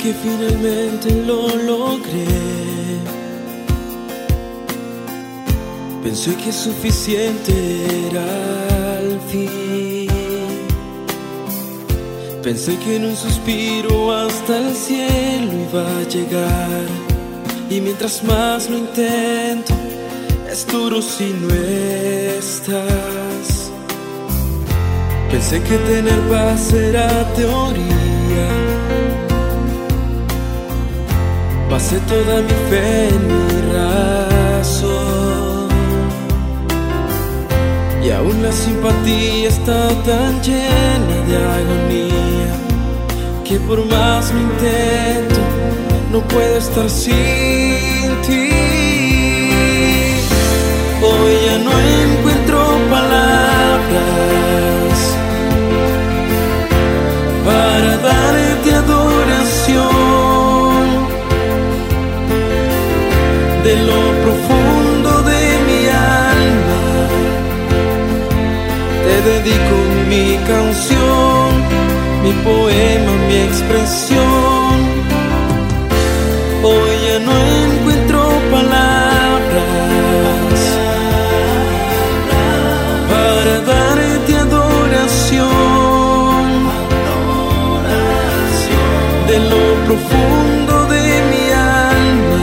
que finalmente lo logré. Pensé que suficiente era al fin. Pensé que en un suspiro hasta el cielo iba a llegar. Y mientras más lo intento, es duro si no estás. Pensé que tener paz era teoría. Pasé toda mi fe en mi razón. Y aún la simpatía está tan llena de agonía que por más lo intento, no puedo estar sin ti. Hoy ya no encuentro palabras para darte adoración. De lo profundo de mi alma te dedico mi canción, mi poema, mi expresión. Hoy ya no encuentro palabras para darte adoración. De lo profundo de mi alma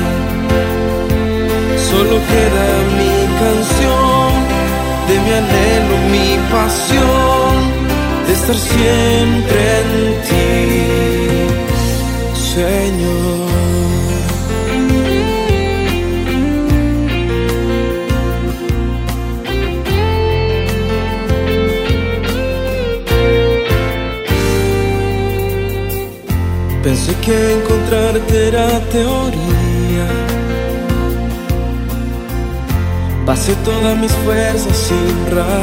solo queda mi canción, de mi anhelo, mi pasión, de estar siempre en ti, Señor. Pensé que encontrarte era teoría. Pasé todas mis fuerzas sin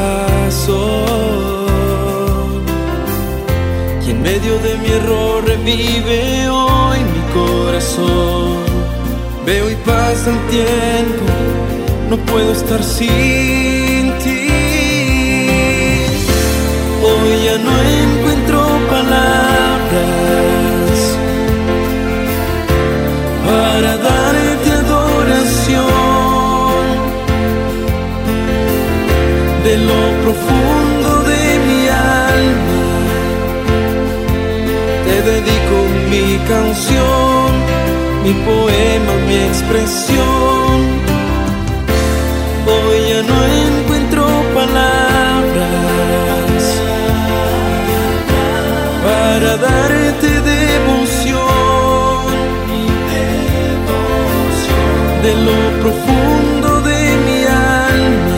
razón. Y en medio de mi error revive hoy mi corazón. Veo y pasa el tiempo, no puedo estar sin ti. Hoy ya no encuentro palabras para darte adoración. De lo profundo de mi alma te dedico mi canción, mi poema, mi expresión. Hoy ya no encuentro palabras para darte devoción. De lo profundo de mi alma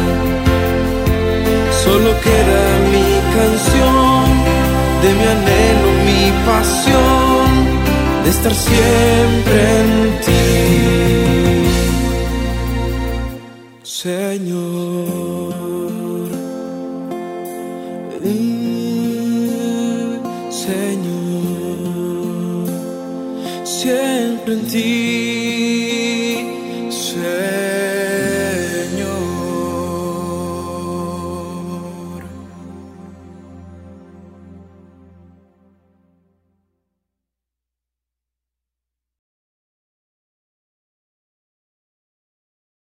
solo queda mi canción, de mi anhelo, mi pasión, de estar siempre en ti, Señor. Señor, siempre en ti, Señor.